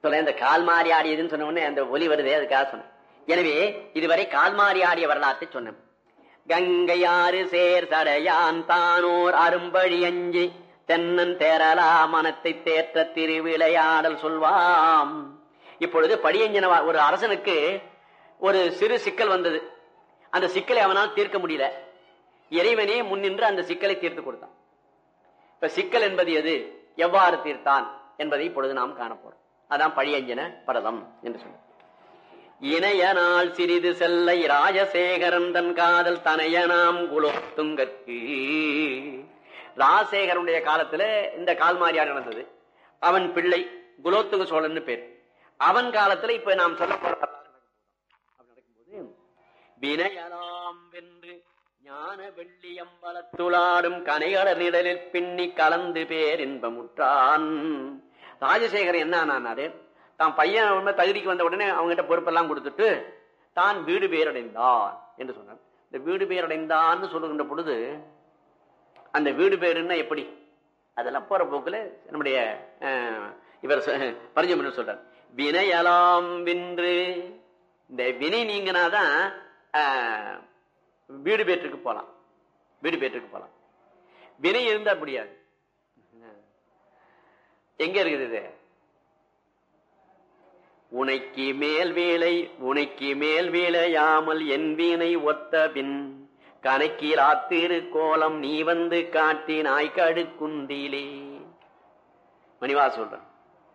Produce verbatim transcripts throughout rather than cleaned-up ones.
சொல்ல இந்த கால் மாறி ஆடியதுன்னு சொன்ன உடனே அந்த ஒலி வருதே, அதுக்காக சொன்னேன். எனவே இதுவரை கால் மாறி ஆடிய வரலாற்றை சொன்னேன். கங்கையாறு சேர் சடையான் தானோர் அரும்பழி அஞ்சி தென்னன் தேரலா மனத்தை தேற்ற திருவிளையாடல் சொல்வாம். இப்பொழுது படியஞ்சன ஒரு அரசனுக்கு ஒரு சிறு சிக்கல் வந்தது. அந்த சிக்கலை அவனால் தீர்க்க முடியல. இறைவனே முன்னின்று அந்த சிக்கலை தீர்த்து கொடுத்தான். இப்ப சிக்கல் என்பது எது, எவ்வாறு தீர்த்தான் என்பதை இப்பொழுது நாம் காணப்போறோம். அதான் பழியஞ்சன பரதம் என்று சொன்ன. இணையனால் சிறிது செல்லை ராஜசேகரன் தன் காதல் தனையனாம் குலோத்துங்கற்கு. ராஜசேகரனுடைய காலத்துல இந்த கால்மாரியா நடந்தது. அவன் பிள்ளை குலோத்துங்க சோழன் பேர். அவன் காலத்துல இப்ப நாம் சொல்ல போற நடக்கும்போது வினையலாம் வென்று ஞான வெள்ளியம்பலத்துளாடும் கனைகள நிழலில் பின்னி கலந்து பேர் இன்பமுற்றான். ராஜசேகரன் என்ன ஆனாரு, தான் பையன் தகுதிக்கு வந்த உடனே அவங்ககிட்ட பொறுப்பெல்லாம் கொடுத்துட்டு தான் வீடு பேரடைந்தான் என்று சொன்னார். இந்த வீடு பேரடைந்தான்னு சொல்லுகின்ற பொழுது அந்த வீடு பேருன்னா எப்படி, அதெல்லாம் போற போக்குல நம்முடைய இவர் பரிஞ்சம் சொல்றார். வினையலாம் வென்று, இந்த வினை நீங்கினாதான் வீடு பேற்றுக்கு போலாம், வீடு பேற்றுக்கு போலாம். வினை இருந்தா முடியாது. எங்க இருக்குது இது? உனைக்கு மேல் வேலை உனைக்கு மேல் வேலையாமல் என் வீணை ஒத்த பின் கணக்கீராத்திரு கோலம் நீ வந்து காட்டி நாய்க்கடு குண்டிலே. மணிவா சொல்றேன்.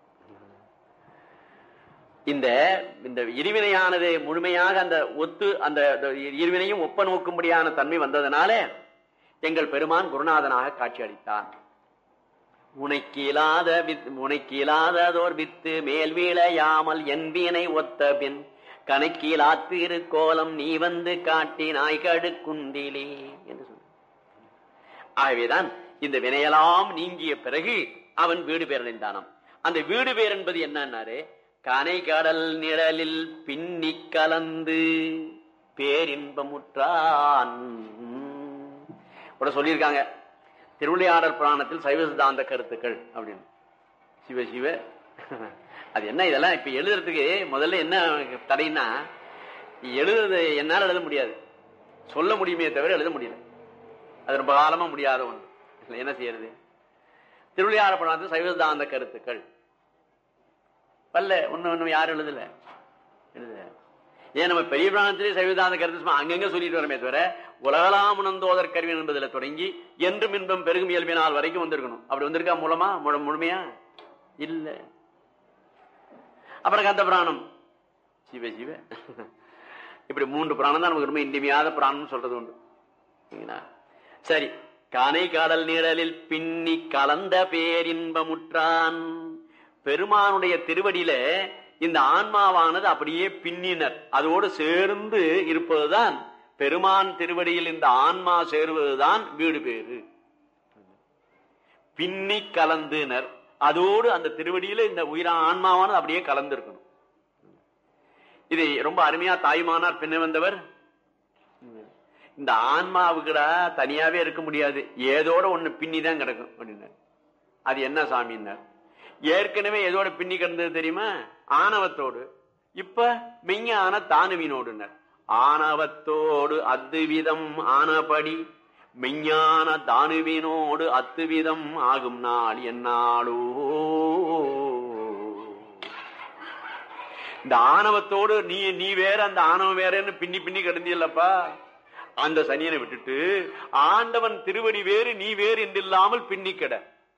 இந்த இந்த இருவினையானது முழுமையாக அந்த ஒத்து அந்த இருவினையும் ஒப்ப நோக்கும்படியான தன்மை வந்ததனால எங்கள் பெருமான் குருநாதனாக காட்சி அளித்தார். உனைக்கு இல்லாத உனைக்கு இல்லாததோர் வித்து மேல் வீழையாமல் என் வீணை ஒத்த பின் கணக்கீழா திரு கோலம் நீ வந்து காட்டி நாய்கடு குண்டிலே என்று சொன்ன. ஆகவேதான் இந்த வினையெல்லாம் நீங்கிய பிறகு அவன் வீடு பேரடைந்தானாம். அந்த வீடு பேர் என்பது என்னன்னாரு, கனை கடல் நிழலில் பின்னி கலந்து பேரின்பமுற்றான் சொல்லியிருக்காங்க திருவிளையாடல் புராணத்தில் சைவ சித்தாந்த கருத்துக்கள் அப்படின்னு. சிவ சிவ அது என்ன, இதெல்லாம் இப்ப எழுதுறதுக்கு முதல்ல என்ன தடைன்னா, எழுதுறது என்னால் எழுத முடியாது, சொல்ல முடியுமே தவிர எழுத முடியல. அது ரொம்ப காலமா முடியாத ஒன்று. என்ன செய்யறது? திருவிளையாடல் புராணத்தில் சைவ சித்தாந்த கருத்துக்கள் பல்ல ஒண்ணு ஒண்ணு யாரும் எழுதல எழுத. ஏன் நம்ம பெரிய பிராணத்திலே சைவதாந்த கருத்து அங்கங்க சொல்லிட்டு வரமே தவிர உலகலாம் உணர்ந்தோதற் கருவி என்பதில் தொடங்கி என்றும் இன்பம் பெருகும் இயல்பினால் வரைக்கும் வந்திருக்கணும். அப்படி வந்திருக்கா மூலமா முழுமையா இல்ல. அப்புறம் கந்த புராணம், சிவ சிவ இப்படி மூன்று புராணம் தான் நமக்கு ரொம்ப இன்றிமையாத புராணம் சொல்றது உண்டு. சரி, கானை காடல் நிழலில் பின்னி கலந்த பேரின்பமுற்றான். பெருமானுடைய திருவடியில இந்த ஆன்மாவானது அப்படியே பின்னினர், அதோடு சேர்ந்து இருப்பதுதான் பெருமான் திருவடியில் இந்த ஆன்மா சேருவதுதான் வீடு பேரு. பின்னி கலந்துனர், அதோடு அந்த திருவடியில இந்த உயிரா ஆன்மாவானது அப்படியே கலந்து இருக்கணும். இது ரொம்ப அருமையா தாய்மானார் பின்ன வந்தவர். இந்த ஆன்மாவுக்குடா தனியாவே இருக்க முடியாது, ஏதோட ஒண்ணு பின்னிதான் கிடக்கும் அப்படின்னார். அது என்ன சாமின்னார். ஏற்கனவே எதோட பின்னி கிடந்தது தெரியுமா? ஆணவத்தோடு. இப்ப மெய்ஞான தானுவினோடுனர். ஆணவத்தோடு அத்துவிதம் ஆனபடி மெய்ஞான தானுவினோடு அத்துவிதம் ஆகும் நாள் என்னாளோ. இந்த ஆணவத்தோடு நீ நீ வேற அந்த ஆணவம் வேறன்னு பின்னி பின்னி கிடந்தியல்லப்பா, அந்த சனியனை விட்டுட்டு ஆண்டவன் திருவடி வேறு நீ வேறு என்றில்லாமல் பின்னி கிட.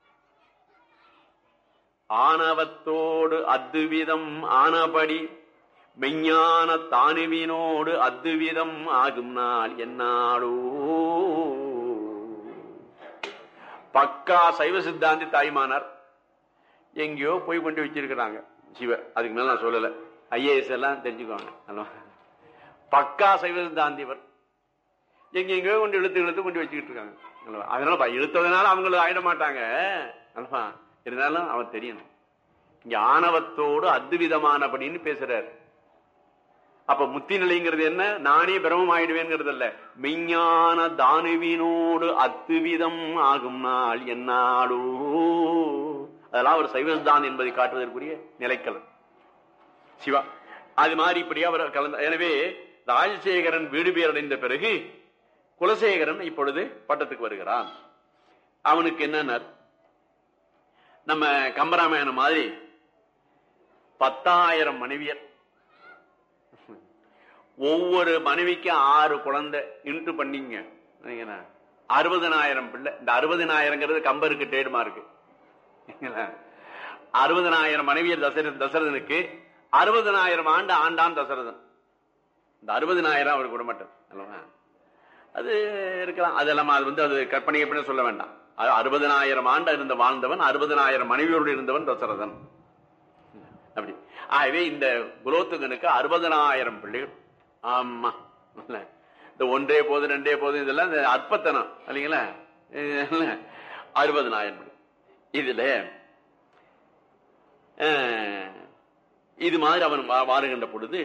ஆணவத்தோடு அத்துவிதம் ஆனபடி மெய்ஞான தானுவினோடு அத்துவிதம் ஆகும் நாள் என்னாளோ. பக்கா சைவ சித்தாந்தி தாய்மானார் எங்கேயோ போய் கொண்டு வச்சிருக்கிறாங்க சிவ. அதுக்கு மேல நான் சொல்லல, ஐஏஎஸ் எல்லாம் தெரிஞ்சுக்குவாங்க. பக்கா சைவ சித்தாந்திவர் எங்க எங்கேயோ கொண்டு இழுத்து இழுத்து கொண்டு வச்சுக்கிட்டு இருக்காங்க. அதனால இழுத்ததுனால அவங்களுக்கு ஆயிட மாட்டாங்க. இருந்தாலும் அவர் தெரியணும், இங்க ஆணவத்தோடு அத்துவிதமானபடின்னு பேசுறாரு. அப்ப முத்தி நிலைங்கிறது என்ன? நானே பிரமம் ஆயிடுவேங்கிறது அல்ல, மெய்ஞான தானுவினோடு அத்துவிதம் ஆகும் நாள் என்னாளோ. அதெல்லாம் ஒரு சைவ சித்தாந்தம் என்பதை காட்டுவதற்குரிய நிலைக்கலம். சிவா. அது மாதிரி இப்படி அவர் கலந்த. எனவே ராஜசேகரன் வீடு பேர் அடைந்த பிறகு குலசேகரன் இப்பொழுது பட்டத்துக்கு வருகிறான். அவனுக்கு என்ன, நம்ம கம்பராமாயணம் மாதிரி பத்தாயிரம் மனைவியர், ஒவ்வொரு மனைவிக்கு ஆறு குழந்தை இன்ட்டு பண்ணிங்க, அறுபதனாயிரம் பிள்ளை. இந்த அறுபதனாயிரங்கிறது கம்பருக்கு டேடுமா இருக்கு. அறுபதனாயிரம் மனைவியர் தசர தசரதனுக்கு அறுபதனாயிரம் ஆண்டு ஆண்டான் தசரதன். இந்த அறுபதனாயிரம் அவருக்கு விடமாட்டது அல்லவா? அது இருக்கலாம், அதெல்லாம் அது வந்து அது கற்பனை எப்படி சொல்ல வேண்டாம். அறுபதனாயிரம் ஆண்டு இருந்த வாழ்ந்தவன், அறுபதனாயிரம் மனைவியோடு இருந்தவன் தசரதன். அப்படி ஆகவே இந்த குலோத்துங்கனுக்கு அறுபதனாயிரம் பிள்ளைகள். ஆமா, இந்த ஒன்றே போது ரெண்டே போது இதெல்லாம் அற்பத்தனம் இல்லைங்களா? அறுபதனாயிரம். இதுல இது மாதிரி அவன் வாருகின்ற பொழுது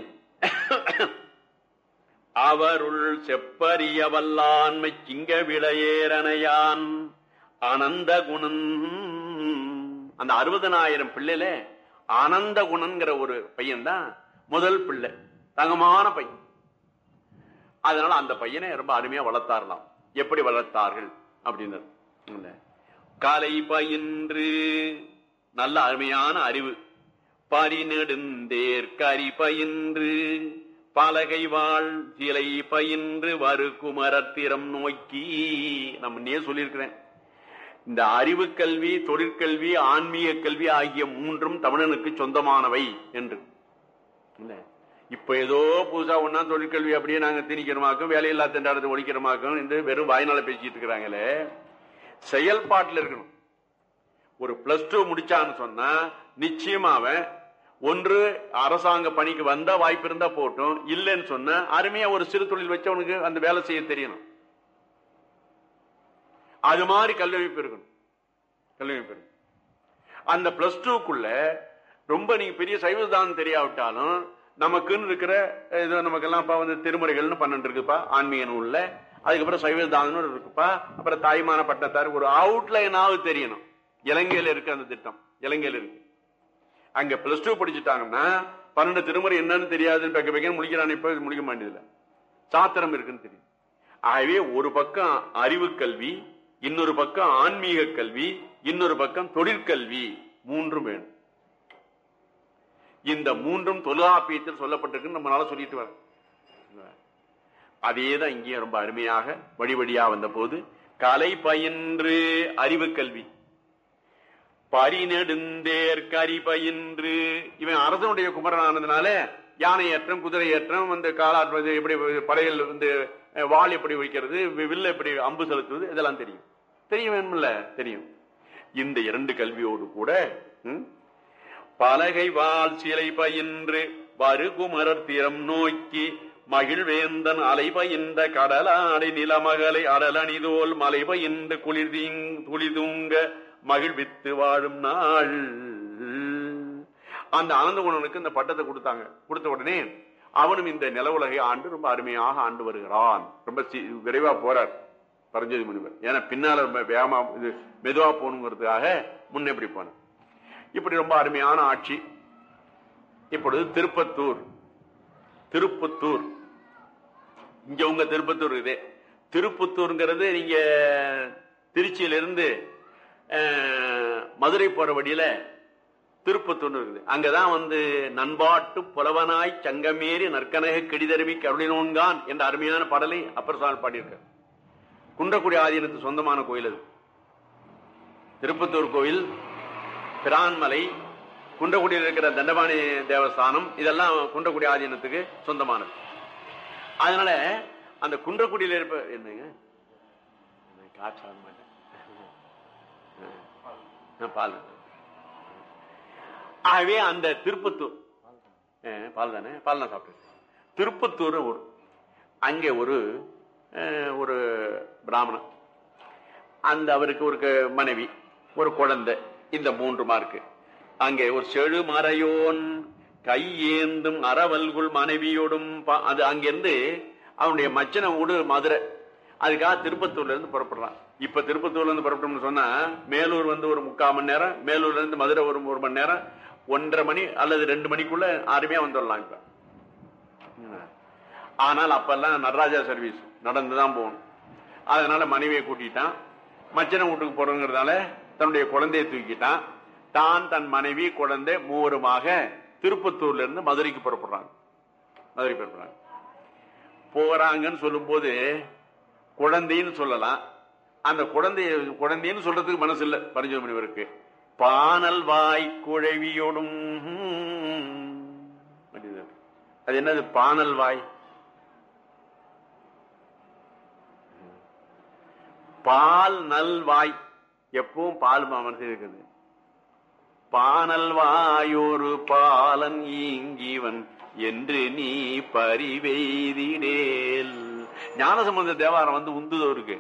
அவருள் செப்பரிய வல்லாண்மை சிங்க விளையேரணையான் அனந்த குணன். அந்த அறுபதனாயிரம் பிள்ளைல ஆனந்த குணன்கிற ஒரு பையன் தான் முதல் பிள்ளை, தங்கமான பையன். அதனால அந்த பையனை ரொம்ப அருமையா வளர்த்தாரலாம். எப்படி வளர்த்தார்கள் அப்படின்னு, காலை பயின்று நல்ல அருமையான அறிவு, பரிநெடுந்தேர் கரி பயின்று பலகை வாழ் சிலை பயின்று வரு குமரத்திரம் நோக்கி. நம்ம முன்னே சொல்லியிருக்கிறேன், இந்த அறிவு கல்வி, தொழிற்கல்வி, ஆன்மீக கல்வி ஆகிய மூன்றும் தமிழனுக்கு சொந்தமானவை என்று. இப்ப ஏதோ புதுசா ஒன்னா தொழிற்கல்வி அப்படியே நாங்க திணிக்கிறமாக்கும், வேலையில்லா திண்டாட்டத்தை ஒழிக்கிறமாக்கும் என்று வெறும் வாய்நாள பேசிட்டு இருக்கிறாங்களே. செயல்பாட்டில் இருக்கணும். ஒரு பிளஸ் டூ முடிச்சான்னு சொன்னா நிச்சயமா அவன் ஒன்று அரசாங்க பணிக்கு வந்தா வாய்ப்பு இருந்தா போட்டும், இல்லைன்னு சொன்ன அருமையா ஒரு சிறு தொழில் வச்சு அவனுக்கு அந்த வேலை செய்ய தெரியணும். அது மாதிரி கல்வி அமைப்பு இருக்கணும். கல்வி அமைப்பு இருக்கணும். அந்த பிளஸ் டூக்குள்ள ரொம்ப நீங்க பெரிய சைவதானம் தெரியாவிட்டாலும் நமக்குன்னு இருக்கிற இது, நமக்கெல்லாம் இப்ப வந்து திருமுறைகள்னு பன்னெண்டு இருக்குப்பா ஆன்மீக நூல்ல, அதுக்கப்புறம் சைவதானம் இருக்குப்பா, அப்புறம் தாய்மான பட்டத்தார் ஒரு அவுட்லைனாவது தெரியணும். இலங்கையில இருக்கு அந்த திட்டம், இலங்கையில இருக்கு. அங்க பிளஸ் டூ படிச்சுட்டாங்கன்னா பன்னெண்டு திருமுறை என்னன்னு தெரியாதுன்னு முடிக்கிறான். இப்ப முடிக்க மாட்டேதுல சாத்திரம் இருக்குன்னு தெரியும். ஆகவே ஒரு பக்கம் அறிவு கல்வி, இன்னொரு பக்கம் ஆன்மீக கல்வி, இன்னொரு பக்கம் தொழிற்கல்வி, மூன்றும் வேணும். இந்த மூன்றும் தொல்காப்பியத்தில் சொல்லப்பட்டிருக்கு, நம்மளால சொல்லிட்டு வர. அதேதான் இங்கே ரொம்ப அருமையாக வழி வழியா வந்த போது கலை பயின்று அறிவு கல்வி, பரிநெடுந்தேர் கரி பயின்று. இவன் அரசனுடைய குமரன் ஆனதுனால யானை ஏற்றம், குதிரை ஏற்றம், வந்து காலாற்றுவது, எப்படி படையில் வந்து வாள் எப்படி வைக்கிறது, வில்ல எப்படி அம்பு செலுத்துவது, இதெல்லாம் தெரியும். தெரிய வேணும்ல? தெரியும். இந்த இரண்டு கல்வியோடு கூட பலகை வாழ் சிலை பயின்று வருகுமரர் திறம் நோக்கி மகிழ்வேந்தன் அலை பயின்ற கடலாடை நிலமகளை அடலணிதோல் மலை பயின்று குளிர்தீங் குளிதூங்க மகிழ்வித்து வாழும் நாள். அந்த ஆனந்த குணனுக்கு இந்த பட்டத்தை கொடுத்தாங்க. கொடுத்த உடனே அவனும் இந்த நில உலகை ஆண்டு ரொம்ப அருமையாக ஆண்டு வருகிறான். ரொம்ப விரைவா போறார் பரஞ்சோதி முனிவர். ஏன்னா பின்னால ரொம்ப வேகமா இது மெதுவா போகணுங்கிறதுக்காக முன்ன எப்படி போன. இப்படி ரொம்ப அருமையான ஆட்சி. இப்பொழுது திருப்பத்தூர், திருப்பத்தூர் இங்க உங்க திருப்பத்தூர் இருக்குது. திருப்பத்தூர்ங்கிறது நீங்க திருச்சியிலிருந்து மதுரை போற வழியில திருப்பத்தூர் இருக்குது. அங்கதான் வந்து நண்பாட்டு புலவனாய் சங்கமேறி நற்கனக கெடிதருவி கருளினோன்கான் என்ற அருமையான பாடலை அப்பர் சாமி பாடியிருக்க. குன்றக்குடி ஆதீனத்து சொந்தமான கோயில் அது. திருப்பத்தூர் கோயில், பிரான்மலை, குன்றக்குடியில் இருக்கிற தண்டபாணி தேவஸ்தானம், இதெல்லாம் குன்றக்குடி ஆதீனத்துக்கு சொந்தமானது. அதனால அந்த குன்றக்குடியில் இருப்ப என்னங்க காற்று மாட்டேன் பால். ஆகவே அந்த திருப்பத்தூர் பால் தானே, பால் தான் சாப்பிட்டு. திருப்பத்தூர் ஒரு அங்கே ஒரு ஒரு பிராமணன், அந்த அவருக்கு ஒரு மனைவி, ஒரு குழந்தை, இந்த மூன்று மார்க்கு. அங்கே ஒரு செழு மறையோன் கையேந்தும் அறவல்குள் மனைவியோடும். அது அங்கிருந்து அவனுடைய மச்சனை ஊடு மதுரை, அதுக்காக திருப்பத்தூர்ல இருந்து புறப்படுறான். இப்ப திருப்பத்தூர்ல இருந்து புறப்பட்டோம்னு சொன்னா மேலூர் வந்து ஒரு முக்கால் மணி நேரம், மேலூர்ல இருந்து மதுரை ஒரு ஒரு மணி நேரம், ஒன்றரை மணி அல்லது ரெண்டு மணிக்குள்ள அருமையா வந்துடலாம் இப்ப. ஆனால் அப்பெல்லாம் நடராஜா சர்வீஸ் நடந்துதான் போகணும். அதனால மனைவியை கூட்டிட்டான். மச்சன வீட்டுக்கு போறதுங்கிறதால தன்னுடைய குழந்தையை தூக்கிட்டான். தான் தன் மனைவி குழந்தை மூவருமாக திருப்பத்தூர்ல இருந்து மதுரைக்கு புறப்படுறாங்க. மதுரை புறப்படுறாங்க. போறாங்கன்னு சொல்லும் போது குழந்தைன்னு சொல்லலாம். அந்த குழந்தைய குழந்தைன்னு சொல்றதுக்கு மனசு இல்ல பரிஞ்சோதி முனிவருக்கு. பானல் வாய் குழவியோடும். அது என்னது பானல் வாய்? பால் நல்வாய், எப்பவும் பால் மனசு இருக்குது. பானல் வாயோரு பாலன் ஈங்கிவன் என்று நீ பரிவெய்திடேல். ஞானசம்பந்த தேவாரம் வந்து உந்துதோருக்கு.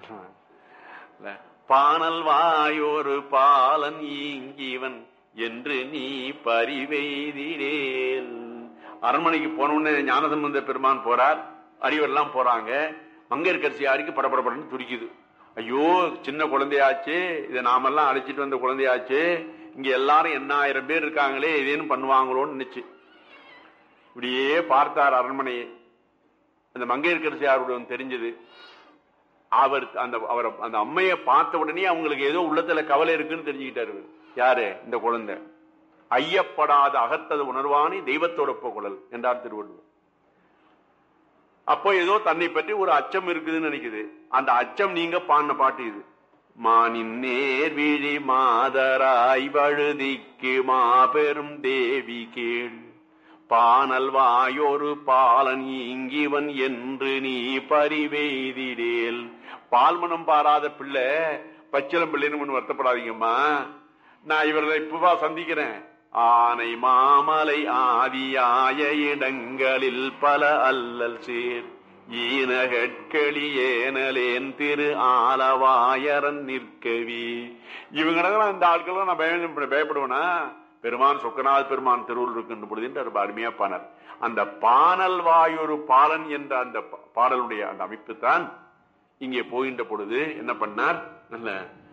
பானல் வாயோரு பாலன் ஈங்கிவன் என்று நீ பரிவெய்திடேல். அரண்மனைக்கு போனோன்னு ஞானசம்பந்த பெருமான் போறார், அடிவரெல்லாம் போறாங்க. மங்கையர்க்கரசியாருக்கு படப்படப்படன்னு துடிக்குது. ஐயோ சின்ன குழந்தையாச்சு, இதை நாமெல்லாம் அழைச்சிட்டு வந்த குழந்தையாச்சு, இங்க எல்லாரும் என்ன ஆயிரம் பேர் இருக்காங்களே, இதேன்னு பண்ணுவாங்களோன்னு நினைச்சு இப்படியே பார்த்தார் அரண்மனையை. அந்த மங்கையர்க்கரசியாருடைய தெரிஞ்சது. அவர் அந்த அவரை அந்த அம்மையை பார்த்த உடனே அவங்களுக்கு ஏதோ உள்ளத்துல கவலை இருக்குன்னு தெரிஞ்சுக்கிட்டாரு. யாரு? இந்த குழந்தை. ஐயப்படாத அகத்தது உணர்வானி தெய்வத்தோட குழல் என்றார் திருவள்ளுவர். அப்போ ஏதோ தன்னை பற்றி ஒரு அச்சம் இருக்குதுன்னு நினைக்குது. அந்த அச்சம் நீங்க பாடின பாட்டு இது. மானின் நேர் விழி மாதராய் வழுதிக்கு மாபெரும் தேவி கேள், பானல் வாயோரு பாலன் இங்கிவன் என்று நீ பரிவெய்திடேல். பால்மனம் பாராத பிள்ளை பச்சிலம் பிள்ளைன்னு வருத்தப்படாதீங்கம்மா. நான் இவர்களை இப்பவா சந்திக்கிறேன். ஆனை மாமலை ஆதியாய இடங்களில் பல அல்லல் சேர் ஈனகட்களி ஏனலேன் திரு ஆலவாயரன் நிற்கவி. இவங்க இந்த ஆட்கள் நான் பயப்படுவேனா? பெருமான் சொக்கநாத் பெருமான் திருவுள் இருக்கின்ற பொழுது ரொம்ப அருமையா பாடல். அந்த பானல் வாயொரு பாலன் என்ற அந்த பாடலுடைய அந்த அமைப்பு தான் இங்கே போகின்ற பொழுது என்ன பண்ணார்? நல்ல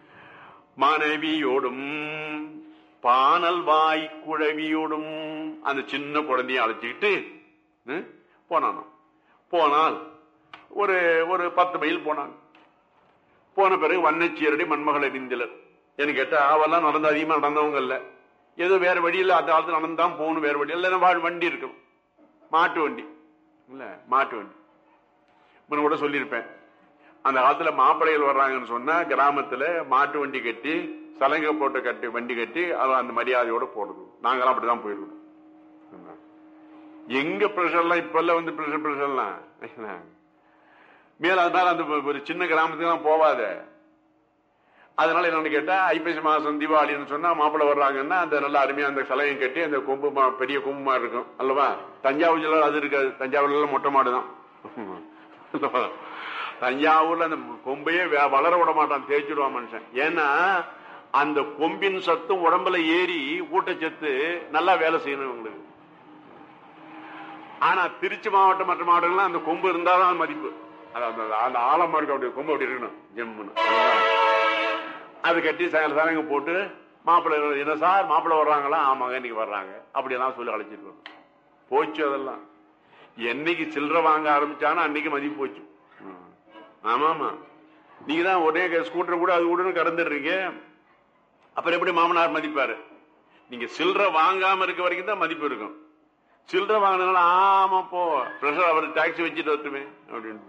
மனைவியோடும் பானல் வாய் குழவியோடும் அந்த சின்ன குழந்தைய அழைச்சிக்கிட்டு போனானோ. போனால் ஒரு ஒரு பத்து மைல் போனாங்க. போன பிறகு வண்ணச்சீரடி மண்மகள் அறிந்தலர் என்று கேட்டா அவெல்லாம் நடந்து அதிகமா நடந்தவங்க இல்ல, ஏதோ வேற வழியில் அந்த காலத்துல நடந்துதான் போகணும். வேற வழி இல்ல, வண்டி இருக்கணும், மாட்டு வண்டி இல்ல, மாட்டு வண்டி. முன்ன கூட சொல்லியிருப்பேன், அந்த காலத்துல மாப்பிள்ளைகள் வர்றாங்கன்னு சொன்னா கிராமத்துல மாட்டு வண்டி கட்டி சலங்கை போட்டு கட்டி வண்டி கட்டி அந்த மரியாதையோட போடுறது. நாங்கெல்லாம் அப்படிதான் போயிருக்கோம். எங்க பிரஷர்லாம் இப்ப எல்லாம் வந்து பிரஷர் பிரஷர்லாம் மேல அதனால அந்த ஒரு சின்ன கிராமத்துக்கு எல்லாம் போவாத. அதனால என்னன்னு கேட்டா ஐப்பசி மாசம் தீபாவளின்னு சொன்னா மாப்பிள்ளை வர்றாங்கன்னா அந்த நல்லா அருமையா அந்த சலகம் கட்டி அந்த கொம்பு பெரிய கொம்பு மாதிரி இருக்கும் அல்லவா. தஞ்சாவூர்ல அது இருக்காது. தஞ்சாவூர்ல எல்லாம் மொட்டை மாடுதான். தஞ்சாவூர்ல அந்த கொம்பையே வளர விட மாட்டான், தேய்ச்சிடுவான் மனுஷன். ஏன்னா அந்த கொம்பின் சத்தும் உடம்புல ஏறி ஊட்டச்சத்து நல்லா வேலை செய்யணும் உங்களுக்கு. ஆனா திருச்சி மாவட்டம் மற்ற மாவட்டங்கள்லாம் அந்த கொம்பு இருந்தாதான் மதிப்பு. அந்த ஆழமா இருக்க அப்படி கொம்பு அப்படி இருக்கணும் ஜெம்முன்னு. அது கட்டி சலங்க போட்டு மாப்பிள்ளை என்ன சார் மாப்பிள்ளை வர்றாங்களா? ஆமாங்க இன்னைக்கு வர்றாங்க அப்படியெல்லாம் சொல்லி அழைச்சிட்டு வரும். போச்சு அதெல்லாம். என்னைக்கு சில்லறை வாங்க ஆரம்பிச்சானா அன்னைக்கு மதிப்பு போச்சு. ஆமா ஆமா, நீங்க தான் ஒரே ஸ்கூட்டர் கூட அது கூட கடந்துடுறீங்க. அப்புறம் எப்படி மாமனார் மதிப்பாரு? நீங்க சில்லறை வாங்காம இருக்க வரைக்கும் தான் மதிப்பு இருக்கும். சில்லறை வாங்கினால ஆமா போ பிரஷர் அவர் டாக்ஸி வச்சுட்டு வரட்டுமே அப்படின்னு.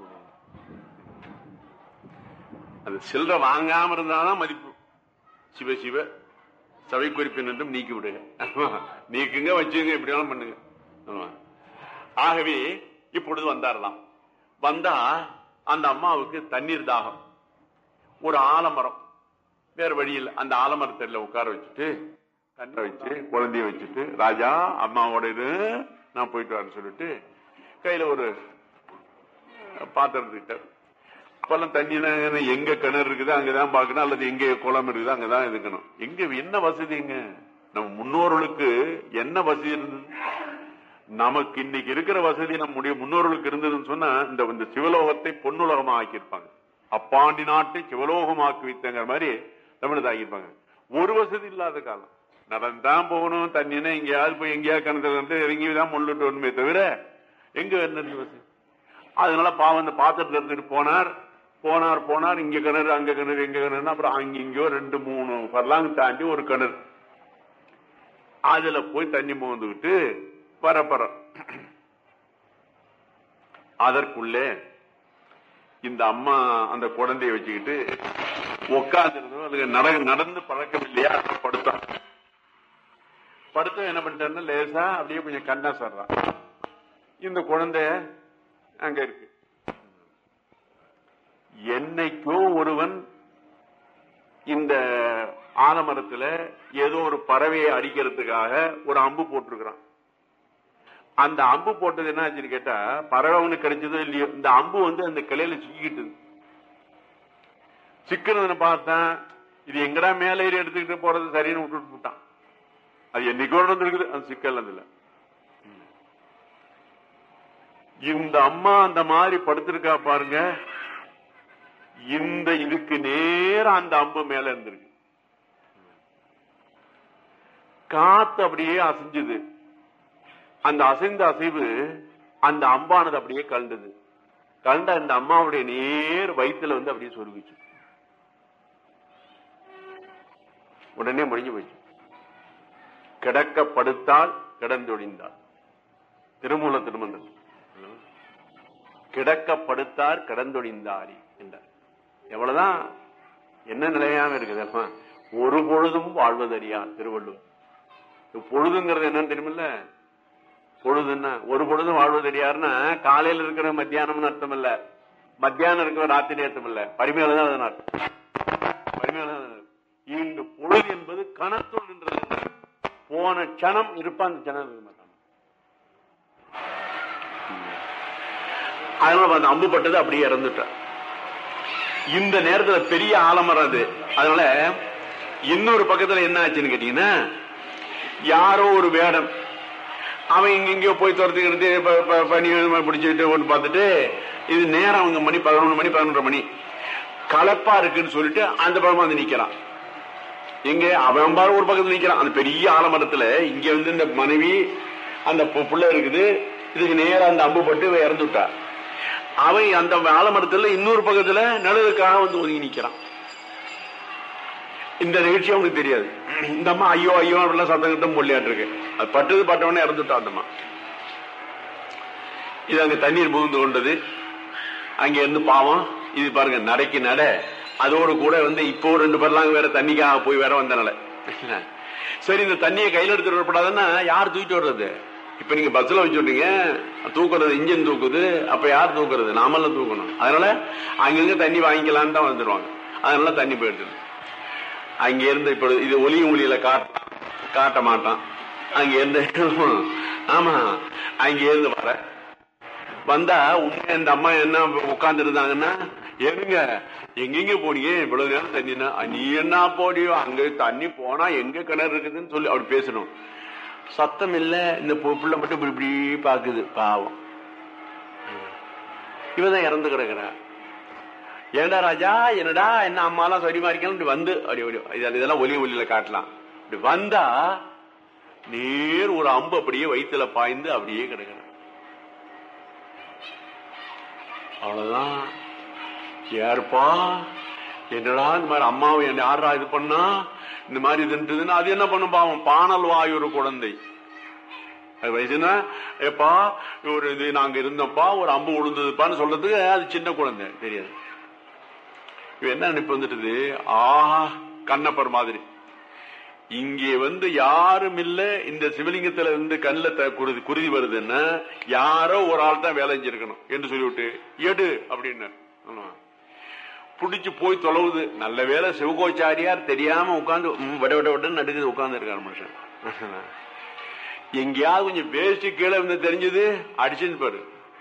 அது சில்லறை வாங்காம இருந்தாதான் மதிப்பு. சிவ சிவ சபை குறிப்பின் என்றும் நீக்கி விடுங்க. நீக்குங்க, வச்சுங்க, எப்படியாலும் பண்ணுங்க. ஆகவே இப்பொழுது வந்தாரலாம். வந்தா அந்த அம்மாவுக்கு தண்ணீர் தாகம். ஒரு ஆலமரம், வேற வழியில் அந்த ஆலமரத்தில் உட்கார வச்சுட்டு தண்ணி வச்சு குழந்தைய வச்சுட்டு ராஜா அம்மாவோட இது நான் போயிட்டு வரேன்னு சொல்லிட்டு கையில ஒரு பாத்திரம் கிட்ட அப்பெல்லாம் தண்ணி எங்க கிணறு இருக்குது அங்கதான் பாக்கணும், அல்லது எங்க குளம் இருக்குது அங்கதான் இருக்கணும். எங்க என்ன வசதிங்க? நம்ம முன்னோர்களுக்கு என்ன வசதி இருந்தது? நமக்கு இன்னைக்கு இருக்கிற வசதி நம்முடைய முன்னோர்களுக்கு இருந்ததுன்னு சொன்னா இந்த சிவலோகத்தை பொன்னுலகமா ஆக்கியிருப்பாங்க. அப்பாண்டி நாட்டை சிவலோகமாக்கி வைத்தங்கிற மாதிரி தமிழ் ஆகியிருப்பாங்க. ஒரு வசதி இல்லாத காலம். நடந்தான் போகணும். தண்ணினா எங்கேயாவது போய் எங்கேயாவது கிணத்துல வந்து இறங்கிதான் முள்ளுட்டு வரணுமே தவிர எங்க வேணும். அதனால பாவம் அந்த பாத்திரத்துல இருந்துட்டு போனார் போனார் போனார் இங்க கிணறு அங்க கிணறு எங்க கிணறு. அப்புறம் அங்க இங்கயோ ரெண்டு மூணு பர்லாங்க தாண்டி ஒரு கிணறு, அதுல போய் தண்ணி மோந்துக்கிட்டு பரப்பற. அதற்குள்ளே இந்த அம்மா அந்த குழந்தைய வச்சுக்கிட்டு உட்காந்துருந்தோம். அதுக்கு நட நடந்து பழக்கம் இல்லையா, படுத்தான். படுத்த என்ன பண்ணிட்டேன்னா லேசா அப்படியே கொஞ்சம் கண்ணா சொல்றான். இந்த குழந்தை அங்க இருக்கு. என்னைக்கோ ஒருவன் இந்த ஆலமரத்துல ஏதோ ஒரு பறவையை அடிக்கிறதுக்காக ஒரு அம்பு போட்டிருக்கிறான். அந்த அம்பு போட்டது என்ன ஆச்சுன்னு கேட்டா, பறவை ஒண்ணு கிடைச்சதோ இல்லையோ, இந்த அம்பு வந்து அந்த கிளையில சிக்கிட்டு சிக்கிறதுன்னு பார்த்தேன். இது எங்கடா மேல ஏறி எடுத்துக்கிட்டு போறது சரின்னு விட்டுட்டு போட்டான். அது என்னைக்கோ இருக்குது அந்த சிக்கல். அதுல இந்த அம்மா அந்த மாதிரி படுத்திருக்கா பாருங்க. இந்த இதுக்கு நேரம் அந்த அம்பு மேல இருந்திருக்கு. காத்து அப்படியே அசைஞ்சது. அந்த அசைந்த அசைவு அந்த அம்பானது அப்படியே கலந்தது. கலந்த அந்த அம்மாவுடைய நேர் வயிற்றுல வந்து அப்படியே சொருகிச்சு. உடனே முடிஞ்சு போச்சு. கிடக்கப்படுத்தால் கிடந்தொழிந்தாள். திருமூல திருமந்தம். கிடக்கப்படுத்தார் கிடந்தொழிந்தாரி என்றார். எவ்வளவுதான் என்ன நிலையாக இருக்குது. ஒரு பொழுதும் வாழ்வதறியா திருவள்ளுவர். பொழுதுங்கிறது என்னன்னு தெரியுமில்ல. பொழுதுன்னா ஒரு பொழுதும் வாழ்வதறியாருன்னா காலையில இருக்கிற மத்தியானம்னு அர்த்தம் இல்ல, மத்தியானம் இருக்கிற ராத்திரி அர்த்தம் இல்ல, பரிமையில்தான் அதன் அர்த்தம். பரிமையில்தான் இங்கு பொழுது என்பது கணத்துள் நின்றது. போன கணம் இருப்பான், அந்த கணம் இருக்க மாட்டான். அதனால அந்த அம்பு பட்டது அப்படியே இறந்துட்டார். இந்த நேரத்துல பெரிய ஆலமரம் அது. அதனால இன்னொரு பக்கத்துல என்ன ஆச்சுன்னு கேட்டீங்கன்னா, யாரோ ஒரு வேடம் அவன் இங்க இங்கயோ போய் துரத்துக்கிறது பனி பிடிச்சிட்டு ஒன்று பார்த்துட்டு, இது நேரம் அவங்க மணி பதினொன்று மணி பதினொன்றரை மணி கலப்பா இருக்குன்னு சொல்லிட்டு அந்த பக்கமா வந்து நிக்கிறான். எங்க அவன் பாரு ஒரு பக்கத்துல நிக்கிறான் அந்த பெரிய ஆலமரத்துல. இங்க வந்து இந்த மனைவி அந்த புள்ள இருக்குது. இதுக்கு நேரம் அந்த அம்பு பட்டு இறந்துட்டா. அவன் அந்த ஆலமரத்துல இன்னொரு பக்கத்துல நிழலுக்காக வந்து ஒதுங்கி நிக்கிறான். இந்த நிகழ்ச்சி அவனுக்கு தெரியாது. இந்த அம்மா ஐயோ ஐயோ அப்படிலாம் சத்தம் கிட்ட மொழியாட்டு இருக்கு. அது பட்டது பட்டவனே இறந்துட்டா அந்த அம்மா. இது அங்க தண்ணீர் புகுந்து கொண்டது. அங்க இருந்து பாவம் இது பாருங்க நடைக்கு நட. அதோடு கூட வந்து இப்போ ரெண்டு பேர்லாம் வேற தண்ணிக்காக போய் வேற வந்தனால சரி இந்த தண்ணியை கையில் எடுத்துட்டு வரப்படாதுன்னா யார் தூக்கிட்டு வர்றது? இப்ப நீங்க பஸ்ல வச்சு விட்டீங்க, தூக்குறது இன்ஜின் தூக்குது, அப்ப யார் தூக்குறது? நாமெல்லாம் தூக்கணும். அதனால அங்கிருந்து தண்ணி வாங்கிக்கலான்னு தான் வந்துருவாங்க. அதனால தண்ணி போயிடுது. அங்க இருந்து இப்ப இது ஒலி ஒளியில காட்ட காட்ட மாட்டான். அங்க இருந்து ஆமா அங்க இருந்து வர வந்தா உண்மை இந்த அம்மா என்ன உட்கார்ந்து இருந்தாங்கன்னா, எங்க எங்கெங்க போனீங்க இவ்வளவு நேரம் தண்ணினா, நீ என்ன போடியோ அங்க தண்ணி போனா எங்க கிணறு இருக்குதுன்னு சொல்லி அப்படி பேசணும். சத்தம் இல்ல. இந்த பிள்ளை மட்டும் இப்படி இப்படி பாக்குது. பாவம் இவதான் இறந்து கிடக்குறா. ஏண்டா ராஜா என்னடா என்ன அம்மாலாம் சரிமா இருக்கணும் வந்து அப்படி இதெல்லாம் ஒலி ஒலியில காட்டலாம். இப்படி வந்தா நேர் ஒரு அம்பு அப்படியே வயிற்றுல பாய்ந்து அப்படியே கிடக்குற. அவ்வளவுதான். யாருப்பா என்னடா இந்த மாதிரி அம்மாவை என்ன யாரா இது பண்ணா இந்த மாதிரி இதுன்றதுன்னா அது என்ன பண்ணும் பாவம். பானல் வாயு ஒரு குழந்தை அது வயசுனா எப்பா ஒரு இது நாங்க இருந்தப்பா ஒரு அம்பு விழுந்ததுப்பான்னு சொல்றதுக்கு அது சின்ன குழந்தை தெரியாது. இவ என்ன நினைப்பு வந்துட்டுது, ஆஹா கண்ணப்பர் மாதிரி இங்கே வந்து யாரும் இல்ல. இந்த சிவலிங்கத்துல இருந்து கண்ணில் குருதி குருதி வருதுன்னா யாரோ ஒரு ஆள் தான் வேலை செஞ்சிருக்கணும் என்று சொல்லிவிட்டு எடு அப்படின்னு புடிச்சு போய் தொலைவுது. நல்ல வேலை சிவகோச்சாரியார் தெரியாம உட்கார்ந்து விட விட விட்டு நடுக்குது உட்கார்ந்து இருக்காரு மனுஷன். எங்கேயாவது கொஞ்சம் பேசி கீழே வந்து தெரிஞ்சது அடிச்சுன்னு பாரு.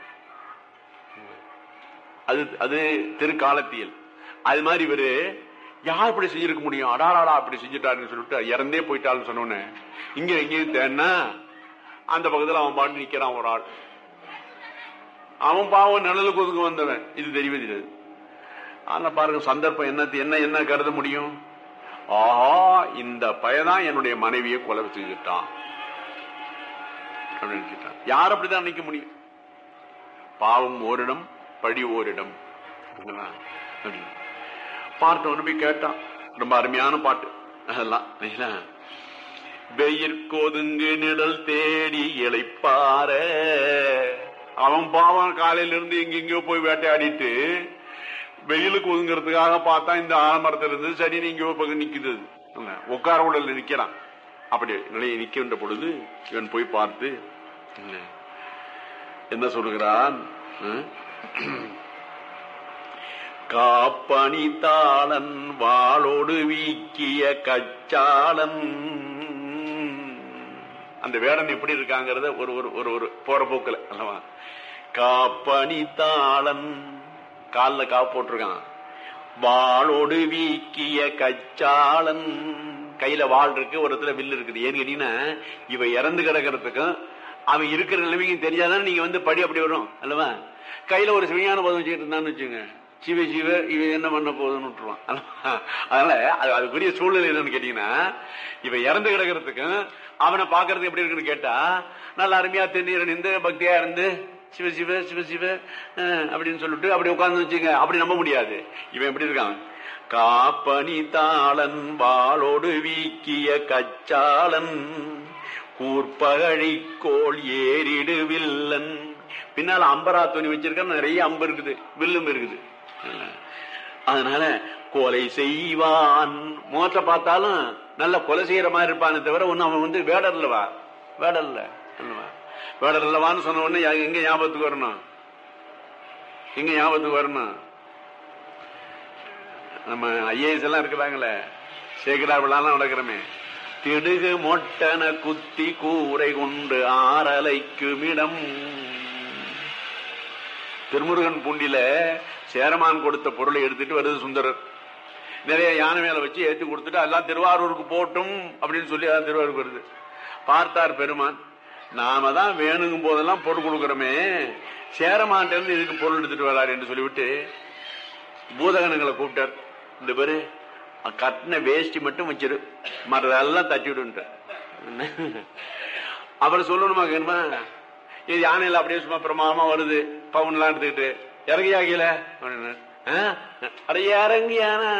அது அது திருக்காலத்தியல். அது மாதிரி இவரு யார் இப்படி செஞ்சிருக்க முடியும், அடாராடா அப்படி செஞ்சுட்டாருன்னு சொல்லிட்டு இறந்தே போயிட்டாருன்னு சொன்னோன்னு இங்க எங்கேயும் தேன்னா அந்த பக்கத்துல அவன் பாட்டு நிக்கிறான் ஒரு ஆள். அவன் பாவம் நிழலுக்கு ஒதுங்க வந்தவன். இது தெரியவே தெரியாது. ஆனா பாருங்க சந்தர்ப்பம் என்ன என்ன என்ன கருத முடியும். ஆஹா இந்த பையதான் என்னுடைய மனைவியை கொலை செஞ்சுட்டான் அப்படின்னு நினைச்சிட்டான். யார் அப்படிதான் நினைக்க முடியும்? பாவம் ஓரிடம் பழி ஓரிடம். பாட்டு ஒன்று போய் கேட்டான். ரொம்ப அருமையான பாட்டு அதெல்லாம். வெயிற்கோதுங்கு நிழல் தேடி இளைப்பார. அவன் பாவம் காலையில இருந்து எங்கெங்கயோ போய் வேட்டையாடிட்டு வெயிலுக்கு ஒதுங்கிறதுக்காக பார்த்தா இந்த ஆலமரத்துல இருந்து சரி நீங்க பக்கம் நிக்குது, உட்கார உடல்ல நிக்கிறான். அப்படி நிலையை நிக்கின்ற பொழுது இவன் போய் பார்த்து என்ன சொல்லுகிறான்? காப்பணி தாளன் வாளோடு வீக்கிய கச்சாளன். அந்த வேடன் எப்படி இருக்காங்கிறத ஒரு ஒரு ஒரு போற போக்குல அல்லவா. காப்பணி தாளன் கால்ல காப்பு போட்டிருக்கான். வாளோடு வீக்கிய கச்சாளன் கையில வாள் இருக்கு, ஒரு இடத்துல வில்லு இருக்குது. ஏன்னு கேட்டீங்கன்னா இவ இறந்து கிடக்கிறதுக்கும் அவன் இருக்கிற நிலைமைக்கும் தெரியாதானே நீங்க வந்து படி அப்படி வரும் அல்லவா. கையில ஒரு சிவஞான போதம் வச்சுக்கிட்டு இருந்தான்னு வச்சுங்க, சிவ சிவ இவ என்ன பண்ண போகுதுன்னு விட்டுருவான். அதனால அது அதுக்குரிய சூழ்நிலை என்னன்னு கேட்டீங்கன்னா இவ இறந்து கிடக்கிறதுக்கும் அவனை பாக்குறதுக்கு எப்படி இருக்குன்னு கேட்டா நல்ல அருமையா தென்னீர் நின்று பக்தியா இருந்து சிவ சிவ சிவ சிவ அப்படின்னு சொல்லிட்டு அப்படி உட்கார்ந்து வச்சுங்க, அப்படி நம்ப முடியாது. இவன் எப்படி இருக்கான்? காப்பணி தாளன் வாளோடு வீக்கிய கச்சாளன் கூர்பகழிக்கோள் ஏறிடு வில்லன். பின்னால அம்பரா துணி வச்சிருக்க, நிறைய அம்பு இருக்குது, வில்லும் இருக்குது. அதனால கொலை செய்வான். முகத்தை பார்த்தாலும் நல்ல கொலை செய்யற மாதிரி இருப்பானே தவிர ஒண்ணு அவன் வந்து வேடர்லவா வேடல்ல வேடர்லவான்னு சொன்ன உடனே எங்க ஞாபகத்துக்கு வரணும்? எங்க ஞாபகத்துக்கு வரணும்? நம்ம ஐஏஎஸ் எல்லாம் இருக்கிறாங்களே, சேகரா விழாலாம் நடக்கிறோமே. திடுகு மொட்டன குத்தி கூரை கொண்டு ஆறலைக்குமிடம். திருமுருகன் பூண்டில சேரமான் கொடுத்த பொருளை எடுத்துட்டு வருது சுந்தரர். நிறைய யானை மேல வச்சு ஏற்றி கொடுத்துட்டு எல்லாம் திருவாரூருக்கு போட்டும் அப்படின்னு சொல்லி அதான் திருவாரூருக்கு வருது. பார்த்தார் பெருமான், நாம தான் வேணுங்கும் போதெல்லாம் பொருள் கொடுக்கிறோமே, சேரமான் இருந்து இதுக்கு பொருள் எடுத்துட்டு வராரு என்று சொல்லிவிட்டு பூதகணங்களை கூப்பிட்டார். இந்த பேரு கட்டின வேஷ்டி மட்டும் வச்சிரு, மற்றதெல்லாம் தட்டி விடுன்ற. அவர் சொல்லணுமா கேணுமா? இது யானையில அப்படியே சும்மா பிரமாதமா வருது, பவுன் எல்லாம் எடுத்துக்கிட்டு இறங்கியாகல அப்படின்னு. அட இறங்கி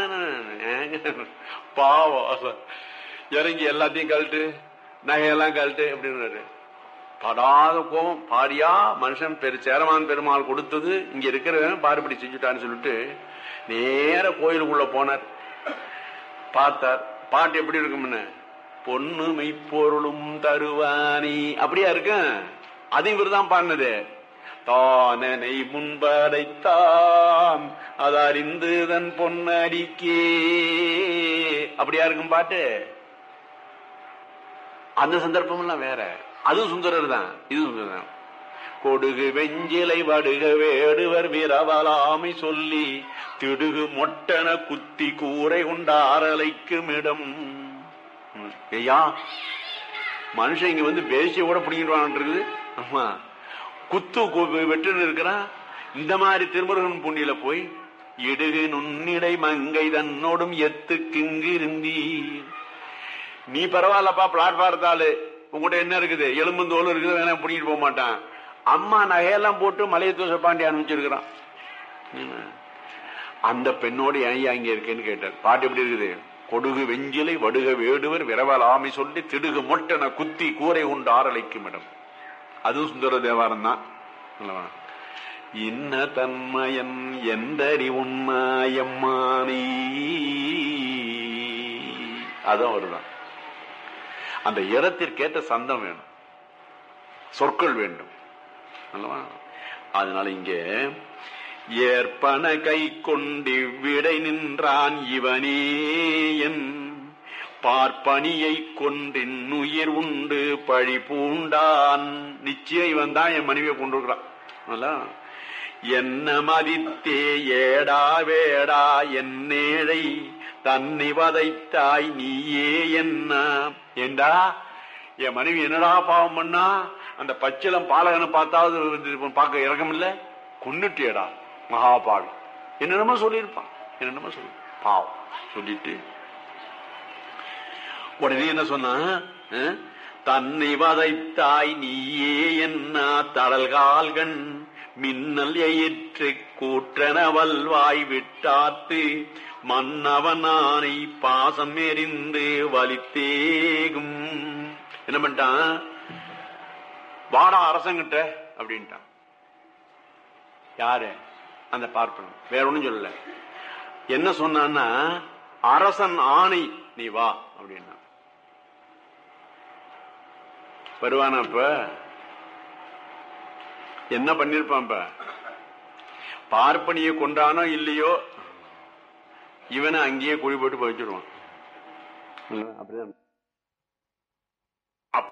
பாவம் இறங்கி எல்லாத்தையும் கழட்டு, நகையெல்லாம் கழட்டு அப்படின்னு படாத கோபம். பாரியா மனுஷன் பெரு சேரமான் பெருமாள் கொடுத்தது இங்க இருக்கிறவன் பாருபடி செஞ்சுட்டான்னு சொல்லிட்டு நேர கோயிலுக்குள்ள போனார். பார்த்தார், பாட்டு எப்படி இருக்கும்னு, பொண்ணு மெய்ப்பொருளும் தருவானி அப்படியா இருக்கு. அது இவருதான் பாடினது. தானனை முன்படைத்தான் அது அறிந்து தன் பொன்னடிக்கே அப்படியா இருக்கும் பாட்டு. அந்த சந்தர்ப்பம் எல்லாம் வேற. அதுவும் சுந்தரர் தான், இது சுந்தரர் தான். கொடுகு வெஞ்சிலை வடுக வேடுவர் விரவலாமை சொல்லி திடுகு மொட்டன குத்தி கூரை கொண்டாரலைக்கும் இடம். ஐயா மனுஷன் இங்க வந்து பேசிய கூட பிடிங்கிடுவான் இருக்குது. ஆமா, குத்து வெட்டுன்னு இருக்கிறான். இந்த மாதிரி திருமுருகன் பூண்டியில போய் இடுகு நுண்ணிடை மங்கை தன்னோடும் எத்துக்கு இருந்தி. நீ பரவாயில்லப்பா, பிளாட்பாரத்தாலு உங்ககிட்ட என்ன இருக்குது, எலும்புந்தோல் இருக்குது, வேணா பிடிக்கிட்டு போக மாட்டான். அம்மா நகையெல்லாம் போட்டு மலைய தோசை பாண்டி அனுப்பிச்சிருக்கிறான். அந்த பெண்ணோடு ஏன் அங்க இருக்கேன்னு கேட்டார். பாட்டு எப்படி இருக்குது? கொடுகு வெஞ்சிலை வடுக வேடுவர் விரவலாமை சொல்லி திடுகு மொட்டன குத்தி கூரை உண்டு ஆறலைக்கும் இடம். அதுவும் சுந்தர தேவாரம் தான். இன்ன தன்மயன் எந்தறி உண்மாயம்மானி, அதான் வருதான். அந்த இடத்திற்கேற்ற சந்தம் வேணும், சொற்கள் வேண்டும் அல்லவா. அதனால இங்க ஏற்பன கை கொண்டு விடை நின்றான் இவனே என் பார்ப்பனியை கொன்றின் உயிர் உண்டு பழி பூண்டான். நிச்சயம் இவன் தான் என் மனைவியை கொண்டிருக்கிறான். என்ன மதித்தே ஏடா வேடா என்னேழை தன்னை வதைத்தாய் நீயே என்ன. ஏண்டா என் மனைவி என்னடா பாவம் பண்ணா, அந்த பச்சிலம் பாலகனை பார்த்தாவது பார்க்க இறக்கம் இல்ல, கொன்னுட்டேடா மகாபாவி என்னென்னமோ சொல்லியிருப்பான். என்னென்னமோ சொல்லி பாவம் சொல்லிட்டு உடனே என்ன சொன்னா, தன்னை வதைத்தாய் நீயே என்ன தடல்கால்கண் மின்னல் எயிற்று கூற்றனவல்வாய் விட்டாத்து மன்னவன் ஆனை பாசம் எறிந்து வலித்தேகும். என்ன பண்ணிட்டான், வாடா அரசங்கிட்ட அப்படின்ட்டான். யாரு? அந்த பார்ப்பன். வேற ஒண்ணும் சொல்லல. என்ன சொன்னான்னா, அரசன் ஆணை நீ வா அப்படின்னா. வருவானா? இப்ப என்ன பண்ணிருப்பான்? இப்ப பார்ப்பனிய கொண்டானோ இல்லையோ, இவனை அங்கேயே குழி போட்டு போயிடுவான். அப்படிதான்.